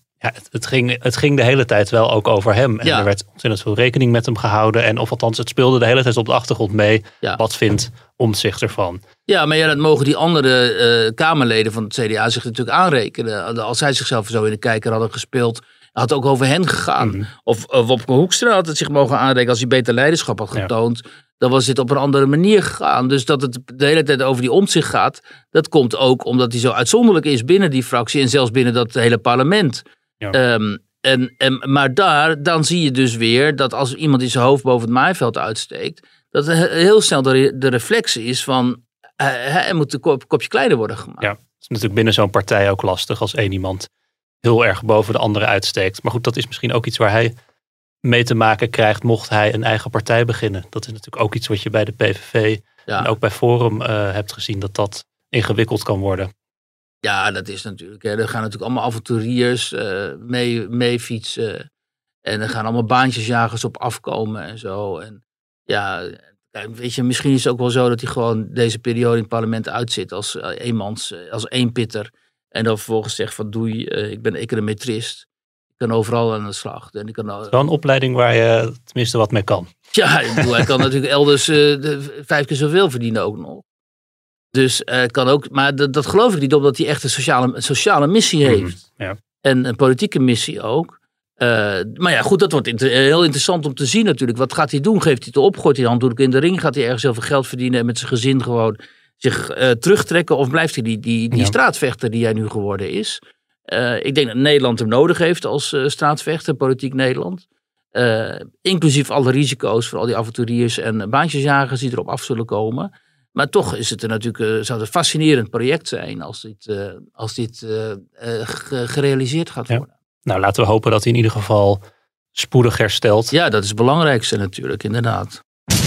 het ging de hele tijd wel ook over hem. En er werd ontzettend veel rekening met hem gehouden. En of althans, het speelde de hele tijd op de achtergrond mee. Ja. Wat vindt Omtzigt ervan? Ja, maar dat mogen die andere Kamerleden van het CDA zich natuurlijk aanrekenen. Als zij zichzelf zo in de kijker hadden gespeeld, had het ook over hen gegaan. Mm-hmm. Of Wopke Hoekstra had het zich mogen aanrekenen als hij beter leiderschap had getoond. Ja. Dan was dit op een andere manier gegaan. Dus dat het de hele tijd over die Omtzigt gaat, dat komt ook omdat hij zo uitzonderlijk is binnen die fractie en zelfs binnen dat hele parlement. Ja. Maar dan zie je dus weer dat als iemand in zijn hoofd boven het maaiveld uitsteekt, dat heel snel de reflex is van hij moet een kopje kleiner worden gemaakt. Ja, dat is natuurlijk binnen zo'n partij ook lastig als één iemand heel erg boven de andere uitsteekt. Maar goed, dat is misschien ook iets waar hij mee te maken krijgt mocht hij een eigen partij beginnen. Dat is natuurlijk ook iets wat je bij de PVV en ook bij Forum hebt gezien, dat ingewikkeld kan worden. Ja, dat is natuurlijk. Er gaan natuurlijk allemaal avonturiers mee fietsen. En er gaan allemaal baantjesjagers op afkomen en zo. En ja, weet je, misschien is het ook wel zo dat hij gewoon deze periode in het parlement uitzit als als eenpitter. En dan vervolgens zegt van doei, ik ben econometrist. Ik kan overal aan de slag. En Zo'n opleiding waar je tenminste wat mee kan. Ja, hij kan natuurlijk elders 5 keer zoveel verdienen ook nog. Dus kan ook, maar dat geloof ik niet, omdat hij echt een sociale missie heeft. Ja. En een politieke missie ook. Maar ja, goed, dat wordt heel interessant om te zien natuurlijk. Wat gaat hij doen? Geeft hij het op? Gooit hij de handdoek in de ring? Gaat hij ergens heel veel geld verdienen en met zijn gezin gewoon zich terugtrekken? Of blijft hij die straatvechter die hij nu geworden is? Ik denk dat Nederland hem nodig heeft als straatvechter, politiek Nederland. Inclusief alle risico's voor al die avonturiers en baantjesjagers die erop af zullen komen. Maar toch is het zou het een fascinerend project zijn als dit gerealiseerd gaat worden. Ja. Nou, laten we hopen dat hij in ieder geval spoedig herstelt. Ja, dat is het belangrijkste natuurlijk, inderdaad.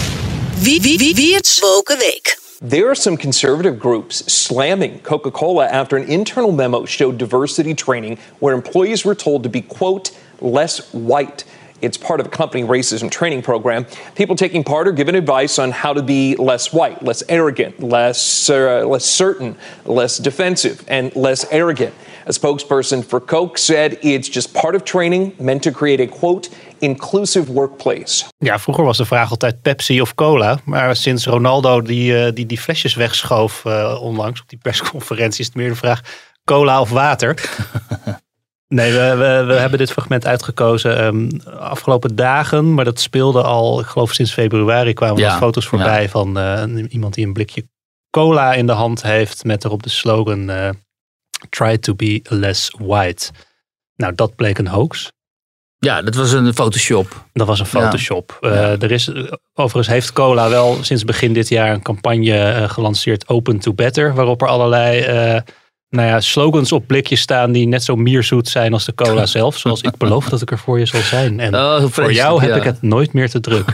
Wiert's Woke Week. There are some conservative groups slamming Coca-Cola after an internal memo showed diversity training where employees were told to be, quote, less white. It's part of a company racism training program. People taking part are given advice on how to be less white, less arrogant, less certain, less defensive, and less arrogant. A spokesperson for Coke said it's just part of training meant to create a, quote, inclusive workplace. Ja, vroeger was de vraag altijd Pepsi of cola. Maar sinds Ronaldo die flesjes wegschoof onlangs op die persconferentie is het meer de vraag cola of water. Nee, we hebben dit fragment uitgekozen afgelopen dagen. Maar dat speelde al, ik geloof sinds februari kwamen er foto's voorbij van iemand die een blikje cola in de hand heeft. Met erop de slogan try to be less white. Nou, dat bleek een hoax. Ja, dat was een Photoshop. Dat was een Photoshop. Er is, overigens heeft cola wel sinds begin dit jaar een campagne gelanceerd, Open to Better. Waarop er allerlei slogans op blikjes staan die net zo mierzoet zijn als de cola zelf. Zoals ik beloof dat ik er voor je zal zijn. En voor jou heb ik het nooit meer te druk.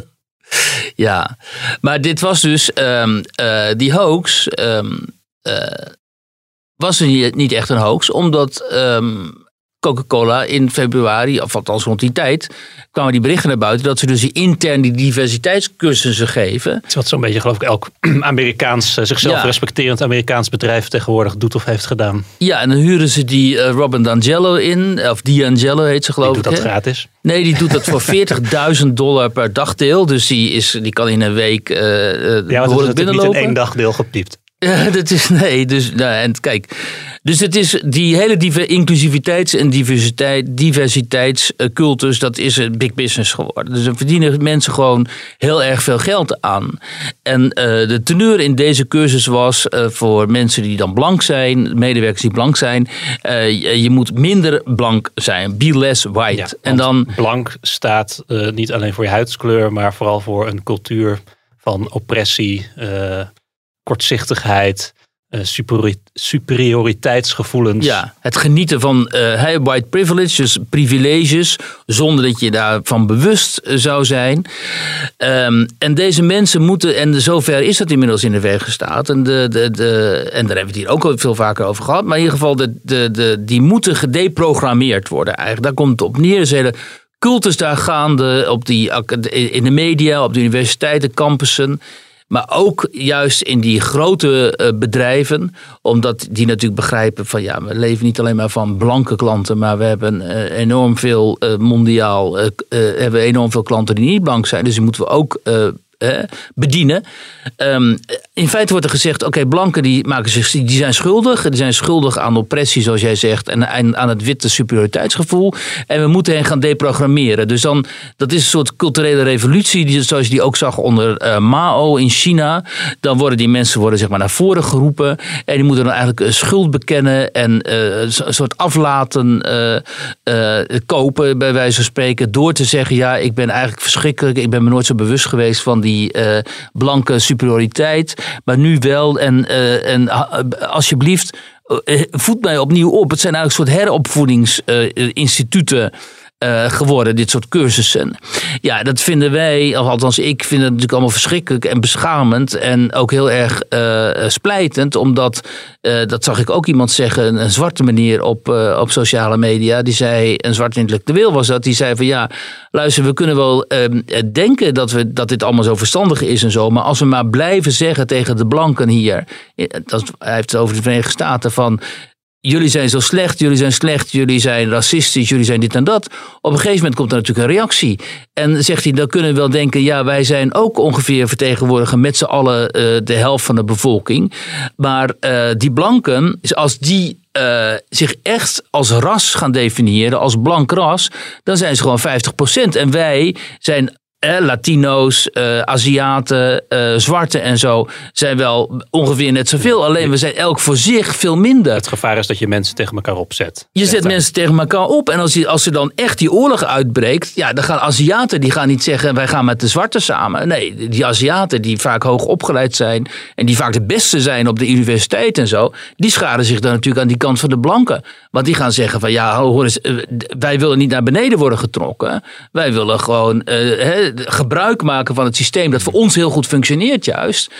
Ja, maar dit was dus die hoax was er niet echt een hoax. Omdat Coca-Cola in februari, of althans rond die tijd, kwamen die berichten naar buiten dat ze dus die diversiteitscursussen geven. Het is wat zo'n beetje, geloof ik, elk Amerikaans, zichzelf respecterend Amerikaans bedrijf tegenwoordig doet of heeft gedaan. Ja, en dan huren ze die Robin DiAngelo in, of D'Angelo heet ze geloof ik. Die doet dat gratis? Nee, die doet dat voor $40.000 per dagdeel. Dus die kan in een week behoorlijk binnenlopen. Niet in 1 dagdeel gepiept. Ja, dat is, nee, dus, nou, en kijk, dus het is die hele inclusiviteits- en diversiteitscultus, dat is een big business geworden. Dus er verdienen mensen gewoon heel erg veel geld aan. En de teneur in deze cursus was voor mensen die dan blank zijn, medewerkers die blank zijn, je moet minder blank zijn, be less white. Ja, en dan blank staat niet alleen voor je huidskleur, maar vooral voor een cultuur van oppressie, kortzichtigheid, superioriteitsgevoelens. Ja, het genieten van white privilege, dus privileges, zonder dat je daarvan bewust zou zijn. En deze mensen moeten, en zover is dat inmiddels in de weg gestaat, en daar hebben we het hier ook al veel vaker over gehad, maar in ieder geval die moeten gedeprogrammeerd worden eigenlijk. Daar komt het op neer, is hele cultus daar gaande in de media, op de universiteiten, campussen. Maar ook juist in die grote bedrijven, omdat die natuurlijk begrijpen van ja, we leven niet alleen maar van blanke klanten, maar we hebben enorm veel mondiaal, hebben enorm veel klanten die niet blank zijn. Dus die moeten we ook bedienen. In feite wordt er gezegd, oké, blanken die zijn schuldig. Die zijn schuldig aan oppressie, zoals jij zegt, en aan het witte superioriteitsgevoel. En we moeten hen gaan deprogrammeren. Dus dan, dat is een soort culturele revolutie, zoals je die ook zag onder Mao in China. Dan worden die mensen zeg maar naar voren geroepen. En die moeten dan eigenlijk schuld bekennen en een soort aflaten kopen, bij wijze van spreken, door te zeggen, ja, ik ben eigenlijk verschrikkelijk. Ik ben me nooit zo bewust geweest van die blanke superioriteit, maar nu wel. En alsjeblieft, voed mij opnieuw op. Het zijn eigenlijk een soort heropvoedingsinstituten geworden, dit soort cursussen. Ja, dat vinden wij, althans ik vind het natuurlijk allemaal verschrikkelijk en beschamend en ook heel erg splijtend, omdat, dat zag ik ook iemand zeggen, een zwarte meneer op sociale media, die zei, een zwarte intellectueel was dat, die zei van ja, luister, we kunnen wel denken dat dit allemaal zo verstandig is en zo, maar als we maar blijven zeggen tegen de blanken hier, hij heeft het over de Verenigde Staten, van jullie zijn zo slecht, jullie zijn racistisch, jullie zijn dit en dat. Op een gegeven moment komt er natuurlijk een reactie. En zegt hij, dan kunnen we wel denken, ja, wij zijn ook ongeveer vertegenwoordigen met z'n allen de helft van de bevolking. Maar die blanken, als die zich echt als ras gaan definiëren, als blank ras, dan zijn ze gewoon 50%. En wij zijn Latino's, Aziaten, Zwarten en zo zijn wel ongeveer net zoveel. Alleen we zijn elk voor zich veel minder. Het gevaar is dat je mensen tegen elkaar opzet. Je zet mensen tegen elkaar op. En als er dan echt die oorlog uitbreekt, ja, dan gaan Aziaten, die gaan niet zeggen, wij gaan met de Zwarten samen. Nee, die Aziaten die vaak hoog opgeleid zijn en die vaak de beste zijn op de universiteit en zo, die scharen zich dan natuurlijk aan die kant van de blanken. Want die gaan zeggen van ja, hoor eens, wij willen niet naar beneden worden getrokken. Wij willen gewoon gebruik maken van het systeem dat voor ons heel goed functioneert juist.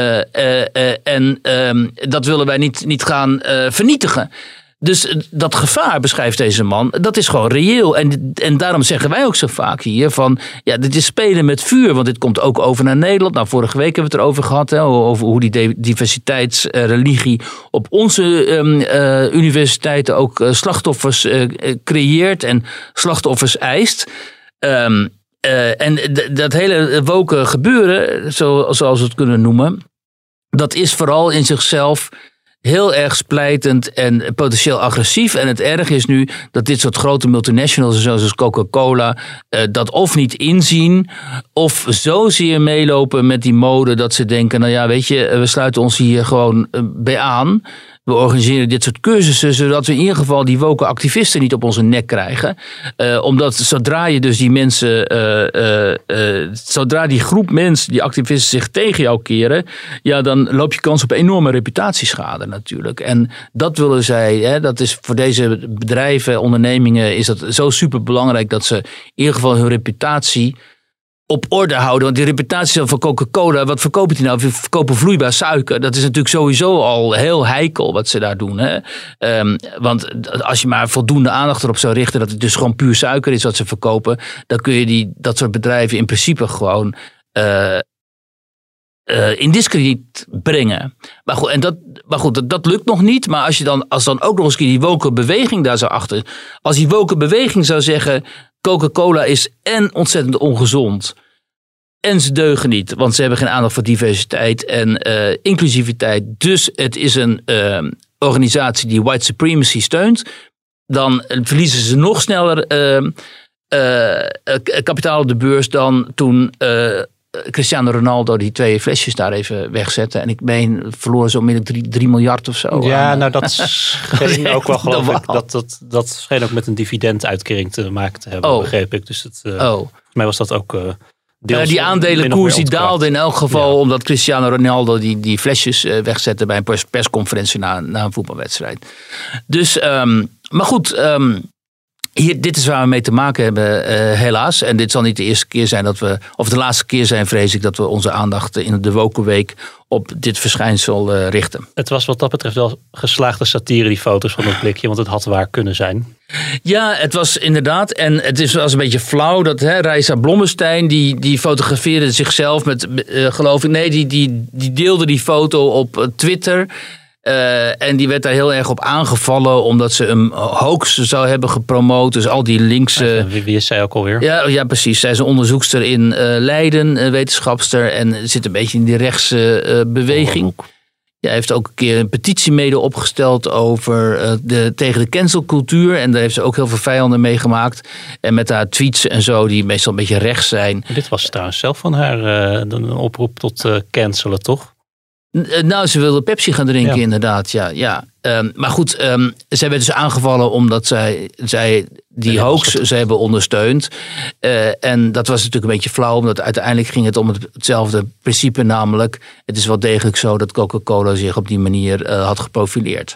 Dat willen wij niet gaan vernietigen. Dus dat gevaar, beschrijft deze man, dat is gewoon reëel. En daarom zeggen wij ook zo vaak hier van, ja, dit is spelen met vuur. Want dit komt ook over naar Nederland. Nou, vorige week hebben we het erover gehad, over hoe die diversiteitsreligie op onze universiteiten ook slachtoffers creëert en slachtoffers eist. En dat hele woke gebeuren, zoals we het kunnen noemen, dat is vooral in zichzelf heel erg splijtend en potentieel agressief. En het erg is nu dat dit soort grote multinationals zoals Coca-Cola dat of niet inzien of zozeer meelopen met die mode dat ze denken, nou ja, weet je, we sluiten ons hier gewoon bij aan. We organiseren dit soort cursussen, zodat we in ieder geval die woke activisten niet op onze nek krijgen. Omdat zodra je dus die mensen, zodra die groep mensen, die activisten zich tegen jou keren, ja, dan loop je kans op enorme reputatieschade natuurlijk. En dat willen zij, dat is voor deze bedrijven, ondernemingen, is dat zo super belangrijk dat ze in ieder geval hun reputatie op orde houden. Want die reputatie van Coca-Cola, wat verkopen die nou? We verkopen vloeibaar suiker. Dat is natuurlijk sowieso al heel heikel wat ze daar doen. Hè? Want als je maar voldoende aandacht erop zou richten dat het dus gewoon puur suiker is wat ze verkopen, dan kun je dat soort bedrijven in principe gewoon in diskrediet brengen. Maar goed, dat lukt nog niet. Maar als dan ook nog eens die woke beweging daar zou achter. Als die woke beweging zou zeggen, Coca-Cola is en ontzettend ongezond. En ze deugen niet, want ze hebben geen aandacht voor diversiteit en inclusiviteit. Dus het is een organisatie die white supremacy steunt. Dan verliezen ze nog sneller kapitaal op de beurs dan toen Cristiano Ronaldo die 2 flesjes daar even wegzette. En ik meen, verloren ze onmiddellijk 3 miljard of zo. Ja, nou dat scheen ook wel, geloof ik. Dat scheen ook met een dividenduitkering te maken te hebben, begreep ik. Dus volgens mij was dat ook die aandelenkoers die daalde in elk geval omdat Cristiano Ronaldo die flesjes wegzette bij een persconferentie na een voetbalwedstrijd. Dus, maar goed, dit is waar we mee te maken hebben, helaas. En dit zal niet de eerste keer zijn of de laatste keer zijn, vrees ik, dat we onze aandacht in de Woke Week op dit verschijnsel richten. Het was wat dat betreft wel geslaagde satire, die foto's van dat blikje, want het had waar kunnen zijn. Ja, het was inderdaad. En het was een beetje flauw dat Reisa Blommestein, die fotografeerde zichzelf met, geloof ik, nee, die deelde die foto op Twitter. En die werd daar heel erg op aangevallen omdat ze een hoax zou hebben gepromoot. Dus al die linkse... Wie is zij ook alweer? Ja, precies. Zij is een onderzoekster in Leiden, wetenschapster. En zit een beetje in die rechtse beweging. Hij heeft ook een keer een petitie mede opgesteld tegen de cancelcultuur. En daar heeft ze ook heel veel vijanden mee gemaakt. En met haar tweets en zo, die meestal een beetje rechts zijn. Dit was trouwens zelf van haar een oproep tot cancelen, toch? Nou, ze wilde Pepsi gaan drinken, inderdaad. Ja. Maar goed, zij werd dus aangevallen omdat zij die hoax ze hebben ondersteund. En dat was natuurlijk een beetje flauw, omdat uiteindelijk ging het om hetzelfde principe. Namelijk, het is wel degelijk zo dat Coca-Cola zich op die manier had geprofileerd.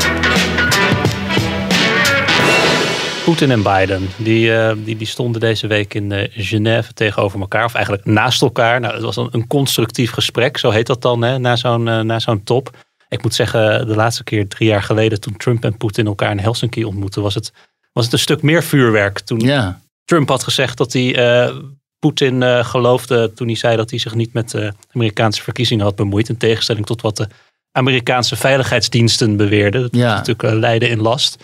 Poetin en Biden, die stonden deze week in Genève tegenover elkaar. Of eigenlijk naast elkaar. Nou, het was een constructief gesprek, zo heet dat dan, hè, na zo'n top. Ik moet zeggen, de laatste keer 3 jaar geleden, toen Trump en Poetin elkaar in Helsinki ontmoetten, was het een stuk meer vuurwerk. Toen Trump had gezegd dat hij Poetin geloofde toen hij zei dat hij zich niet met de Amerikaanse verkiezingen had bemoeid. In tegenstelling tot wat de Amerikaanse veiligheidsdiensten beweerden. Dat is natuurlijk lijden in last.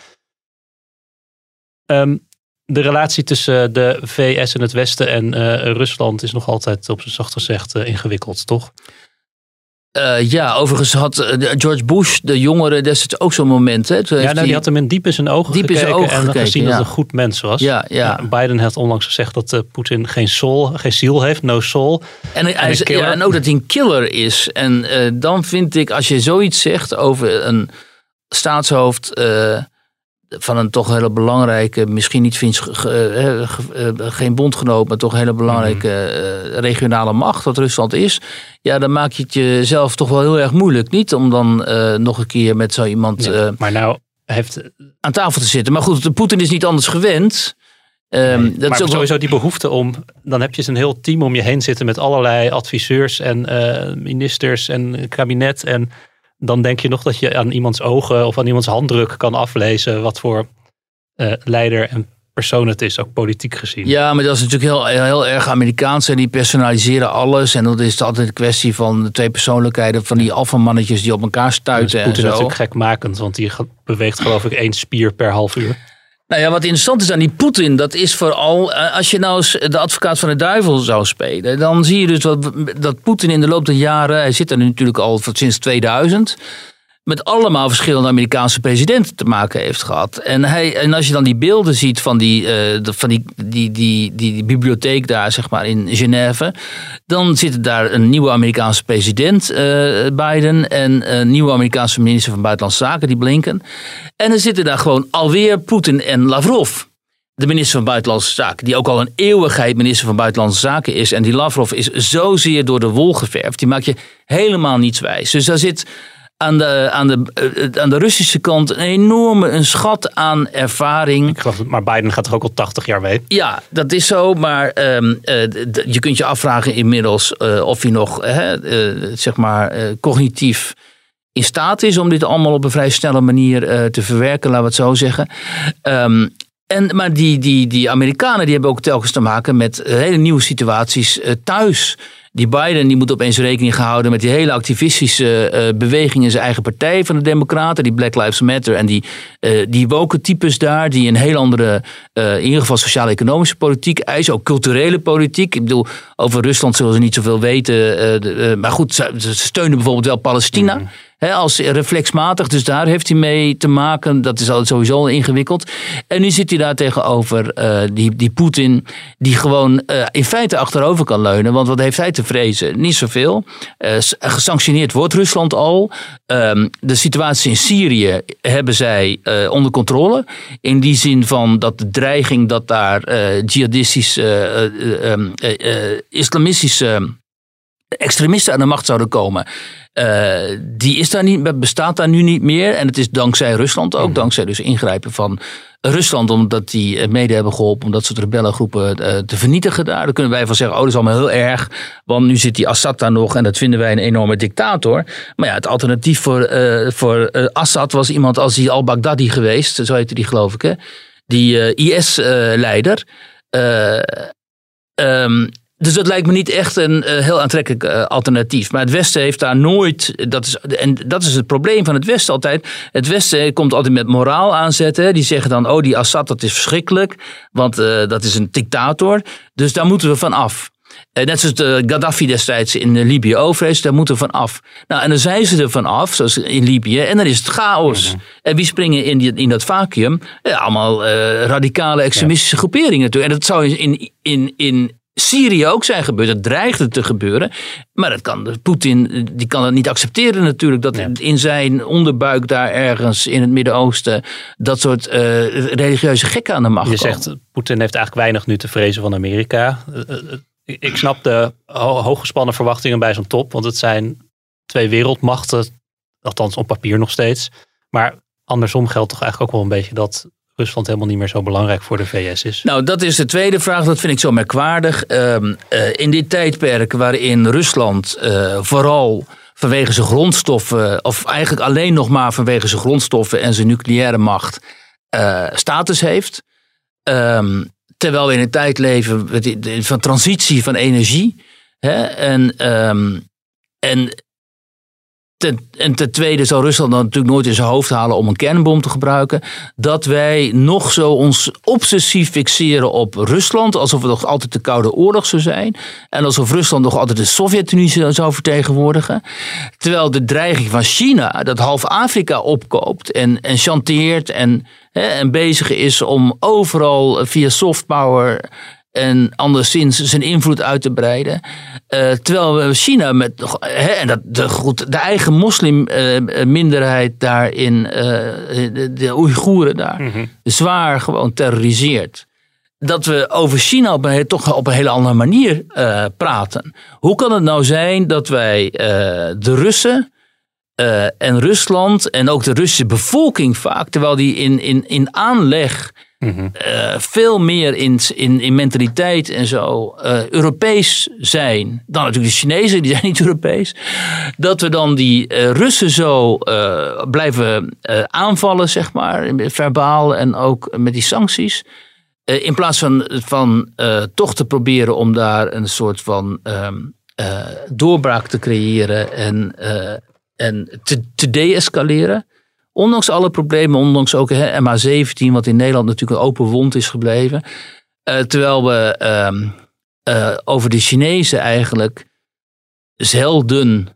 De relatie tussen de VS en het Westen en Rusland is nog altijd, op zijn zacht gezegd, ingewikkeld, toch? Overigens had George Bush, de jongere, destijds ook zo'n moment. Hè? Die had hem diep in zijn ogen gekeken en gezien dat het een goed mens was. Ja. Biden had onlangs gezegd dat Poetin geen ziel heeft, no soul. En ook dat hij een killer is. En dan vind ik, als je zoiets zegt over een staatshoofd van een toch hele belangrijke, misschien niet geen bondgenoot, maar toch een hele belangrijke regionale macht, wat Rusland is. Ja, dan maak je het jezelf toch wel heel erg moeilijk. Niet om dan nog een keer met zo iemand aan tafel te zitten. Maar goed, Poetin is niet anders gewend. Dat is ook sowieso die behoefte om, dan heb je een heel team om je heen zitten met allerlei adviseurs en ministers en kabinet en dan denk je nog dat je aan iemands ogen of aan iemands handdruk kan aflezen wat voor leider en persoon het is, ook politiek gezien. Ja, maar dat is natuurlijk heel erg Amerikaans en die personaliseren alles. En dan is het altijd een kwestie van de 2 persoonlijkheden van die alfamannetjes die op elkaar stuiten. Poetin is natuurlijk gekmakend, want die beweegt geloof ik 1 spier per half uur. Nou ja, wat interessant is aan die Poetin, dat is vooral, als je nou eens de advocaat van de duivel zou spelen, dan zie je dus dat Poetin in de loop der jaren, hij zit er nu natuurlijk al sinds 2000, met allemaal verschillende Amerikaanse presidenten te maken heeft gehad. En als je dan die beelden ziet van die bibliotheek daar, zeg maar, in Genève, dan zit daar een nieuwe Amerikaanse president, Biden, en een nieuwe Amerikaanse minister van Buitenlandse Zaken, die Blinken. En dan zitten daar gewoon alweer Poetin en Lavrov, de minister van Buitenlandse Zaken, die ook al een eeuwigheid minister van Buitenlandse Zaken is. En die Lavrov is zozeer door de wol geverfd, die maakt je helemaal niets wijs. Dus daar zit aan de Russische kant een schat aan ervaring. Ik geloof, maar Biden gaat er ook al 80 jaar mee. Ja, dat is zo. Maar je kunt je afvragen inmiddels of hij nog cognitief in staat is om dit allemaal op een vrij snelle manier te verwerken, laten we het zo zeggen. Maar die Amerikanen die hebben ook telkens te maken met hele nieuwe situaties thuis. Die Biden die moet opeens rekening houden met die hele activistische beweging in zijn eigen partij van de Democraten. Die Black Lives Matter en die woke types daar. Die een heel andere, in ieder geval sociaal-economische politiek eisen. Ook culturele politiek. Ik bedoel, over Rusland zullen ze niet zoveel weten. Maar goed, ze steunen bijvoorbeeld wel Palestina. Mm-hmm. Als reflexmatig, dus daar heeft hij mee te maken. Dat is sowieso ingewikkeld. En nu zit hij daar tegenover die Poetin, die gewoon in feite achterover kan leunen. Want wat heeft hij te vrezen? Niet zoveel. Gesanctioneerd wordt Rusland al. De situatie in Syrië hebben zij onder controle. In die zin van dat de dreiging dat daar jihadistische, islamistische extremisten aan de macht zouden komen. Die is daar niet, bestaat daar nu niet meer. En het is dankzij Rusland ook. Dankzij dus ingrijpen van Rusland. Omdat die mede hebben geholpen om dat soort rebellengroepen te vernietigen daar. Dan kunnen wij van zeggen, dat is allemaal heel erg. Want nu zit die Assad daar nog. En dat vinden wij een enorme dictator. Maar ja, het alternatief voor Assad was iemand als die al-Baghdadi geweest. Zo heette die geloof ik. Hè? Die IS-leider. Dus dat lijkt me niet echt een heel aantrekkelijk alternatief. Maar het Westen heeft daar nooit. Dat is het probleem van het Westen altijd. Het Westen komt altijd met moraal aanzetten. Die zeggen dan, die Assad, dat is verschrikkelijk. Want dat is een dictator. Dus daar moeten we van af. Net zoals de Gaddafi destijds in Libië overigens, daar moeten we van af. Nou, en dan zijn ze er van af, zoals in Libië, en dan is het chaos. Mm-hmm. En wie springen in dat vacuüm? Allemaal radicale extremistische groeperingen natuurlijk. En dat zou in Syrië ook zijn gebeurd. Dat dreigde te gebeuren. Maar dat kan Poetin, die kan het niet accepteren natuurlijk. Dat in zijn onderbuik daar ergens in het Midden-Oosten dat soort religieuze gekken aan de macht komen. Je zegt, Poetin heeft eigenlijk weinig nu te vrezen van Amerika. Ik snap de hooggespannen verwachtingen bij zo'n top. Want het zijn 2 wereldmachten. Althans op papier nog steeds. Maar andersom geldt toch eigenlijk ook wel een beetje dat Rusland helemaal niet meer zo belangrijk voor de VS is. Nou, dat is de tweede vraag. Dat vind ik zo merkwaardig. In dit tijdperk waarin Rusland vooral vanwege zijn grondstoffen, of eigenlijk alleen nog maar vanwege zijn grondstoffen en zijn nucleaire macht, status heeft. Terwijl we in een tijd leven van transitie van energie. Hè, en ten tweede zal Rusland dan natuurlijk nooit in zijn hoofd halen om een kernbom te gebruiken. Dat wij nog zo ons obsessief fixeren op Rusland. Alsof het nog altijd de Koude Oorlog zou zijn. En alsof Rusland nog altijd de Sovjet-Unie zou vertegenwoordigen. Terwijl de dreiging van China, dat half Afrika opkoopt en chanteert en bezig is om overal via soft power en anderszins zijn invloed uit te breiden. Terwijl China de eigen moslimminderheid daarin, de Oeigoeren daar, zwaar gewoon terroriseert. Dat we over China toch op een hele andere manier praten. Hoe kan het nou zijn dat wij de Russen en Rusland en ook de Russische bevolking vaak, terwijl die in aanleg veel meer in mentaliteit en zo Europees zijn dan natuurlijk de Chinezen, die zijn niet Europees. Dat we dan die Russen zo blijven aanvallen, zeg maar, verbaal en ook met die sancties. In plaats van toch te proberen om daar een soort van doorbraak te creëren en te de-escaleren. Ondanks alle problemen, ondanks ook MH17, wat in Nederland natuurlijk een open wond is gebleven. Terwijl we over de Chinezen eigenlijk zelden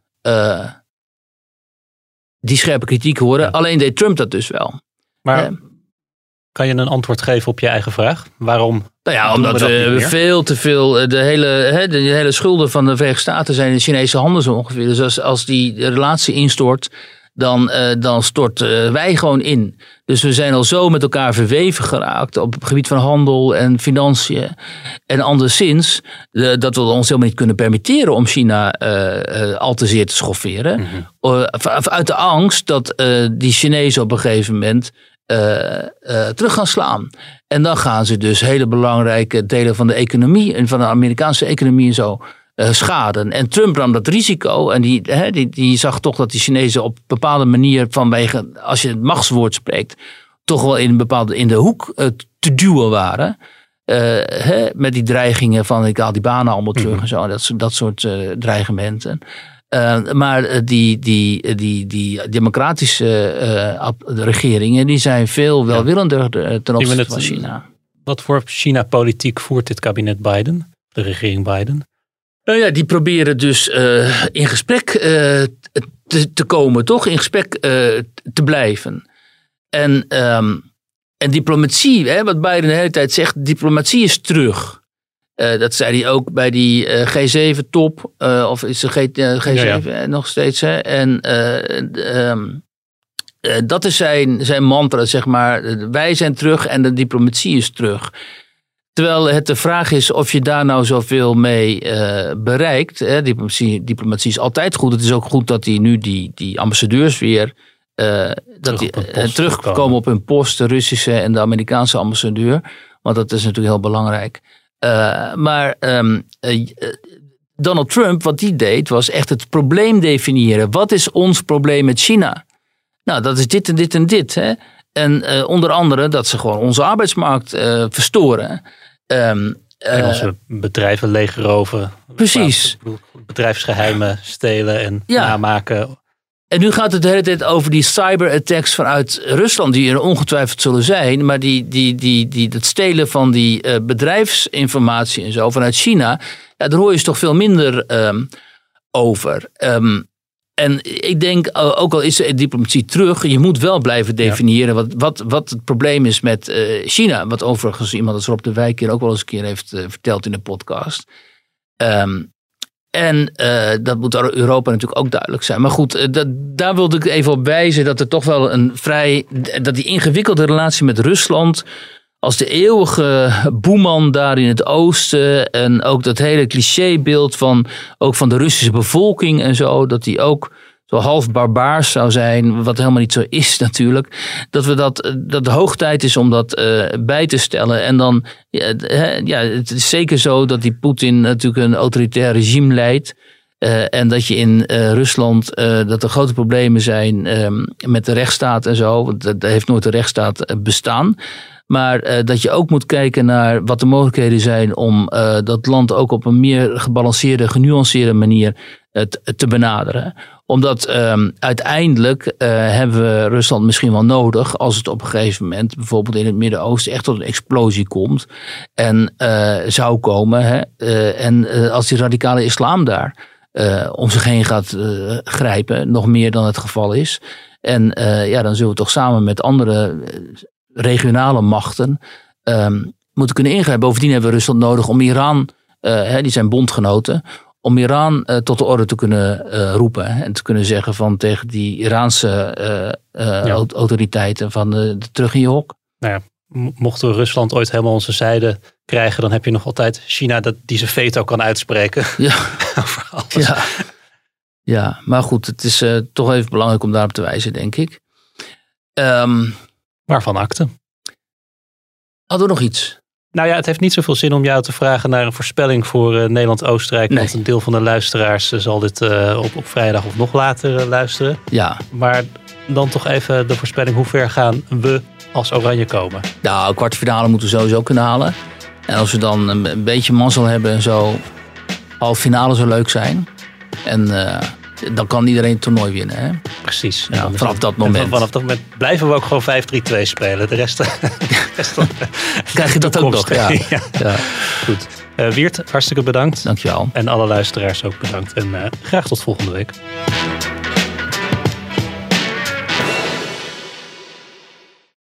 die scherpe kritiek horen. Ja. Alleen deed Trump dat dus wel. Maar kan je een antwoord geven op je eigen vraag? Waarom? Nou ja, omdat we veel te veel, de hele schulden van de Verenigde Staten zijn in de Chinese handen zo ongeveer. Dus als die relatie instort, dan storten wij gewoon in. Dus we zijn al zo met elkaar verweven geraakt op het gebied van handel en financiën. En anderszins dat we ons helemaal niet kunnen permitteren om China al te zeer te schofferen. Mm-hmm. Uit de angst dat die Chinezen op een gegeven moment terug gaan slaan. En dan gaan ze dus hele belangrijke delen van de economie en van de Amerikaanse economie en zo schaden. En Trump nam dat risico en die zag toch dat die Chinezen op een bepaalde manier vanwege, als je het machtswoord spreekt, toch wel in de hoek te duwen waren. Met die dreigingen van ik haal die banen allemaal terug en zo. Dat soort dreigementen. Maar die democratische regeringen die zijn veel welwillender ten opzichte van China. Wat voor China-politiek voert dit kabinet Biden, de regering Biden? Nou ja, die proberen dus in gesprek te komen, toch? In gesprek te blijven. En diplomatie, wat Biden de hele tijd zegt, diplomatie is terug. Dat zei hij ook bij die G7-top, of is de G7 nog steeds. Hè? En dat is zijn mantra, zeg maar. Wij zijn terug en de diplomatie is terug. Terwijl het de vraag is of je daar nou zoveel mee bereikt. Hè? Diplomatie is altijd goed. Het is ook goed dat nu die ambassadeurs weer terugkomen op hun post. De Russische en de Amerikaanse ambassadeur. Want dat is natuurlijk heel belangrijk. Maar Donald Trump, wat die deed, was echt het probleem definiëren. Wat is ons probleem met China? Nou, dat is dit en dit en dit. Hè? En onder andere dat ze gewoon onze arbeidsmarkt verstoren. En onze bedrijven leegroven. Precies. Bedrijfsgeheimen stelen en namaken. En nu gaat het de hele tijd over die cyberattacks vanuit Rusland, die er ongetwijfeld zullen zijn. Maar het stelen van die bedrijfsinformatie en zo vanuit China, daar hoor je toch veel minder over. En ik denk, ook al is de diplomatie terug, je moet wel blijven definiëren wat het probleem is met China. Wat overigens iemand als Rob de Wijk hier ook wel eens een keer heeft verteld in de podcast. En dat moet Europa natuurlijk ook duidelijk zijn. Maar goed, daar wilde ik even op wijzen dat er toch wel dat die ingewikkelde relatie met Rusland, als de eeuwige boeman daar in het oosten en ook dat hele clichébeeld van de Russische bevolking en zo, dat die ook zo half barbaars zou zijn, wat helemaal niet zo is natuurlijk. Dat de hoog tijd is om dat bij te stellen. En dan, het is zeker zo dat die Poetin natuurlijk een autoritair regime leidt. En dat je in Rusland, dat er grote problemen zijn met de rechtsstaat en zo. Want er heeft nooit een rechtsstaat bestaan. Maar dat je ook moet kijken naar wat de mogelijkheden zijn om dat land ook op een meer gebalanceerde, genuanceerde manier te benaderen. Omdat uiteindelijk hebben we Rusland misschien wel nodig als het op een gegeven moment bijvoorbeeld in het Midden-Oosten echt tot een explosie komt en zou komen. Hè? En als die radicale islam daar om zich heen gaat grijpen, nog meer dan het geval is. En dan zullen we toch samen met andere regionale machten moeten kunnen ingrijpen. Bovendien hebben we Rusland nodig om Iran, die zijn bondgenoten, om Iran tot de orde te kunnen roepen. En te kunnen zeggen van tegen die Iraanse autoriteiten van terug in je hok. Nou ja, mochten we Rusland ooit helemaal onze zijde krijgen, dan heb je nog altijd China die zijn veto kan uitspreken. Ja. Over alles. Ja, maar goed, het is toch even belangrijk om daarop te wijzen, denk ik. Waarvan akte? Hadden we nog iets? Nou ja, het heeft niet zoveel zin om jou te vragen naar een voorspelling voor Nederland-Oostenrijk. Nee. Want een deel van de luisteraars zal dit op vrijdag of nog later luisteren. Ja. Maar dan toch even de voorspelling. Hoe ver gaan we als Oranje komen? Nou, kwartfinale moeten we sowieso kunnen halen. En als we dan een beetje mazzel hebben en zo, halve finale zou leuk zijn. En dan kan iedereen het toernooi winnen. Hè? Precies. Ja, vanaf dat moment. Vanaf dat moment blijven we ook gewoon 5-3-2 spelen. De rest krijg je dat ook nog. Ja. Ja. Goed. Wiert, hartstikke bedankt. Dankjewel. En alle luisteraars ook bedankt. En graag tot volgende week.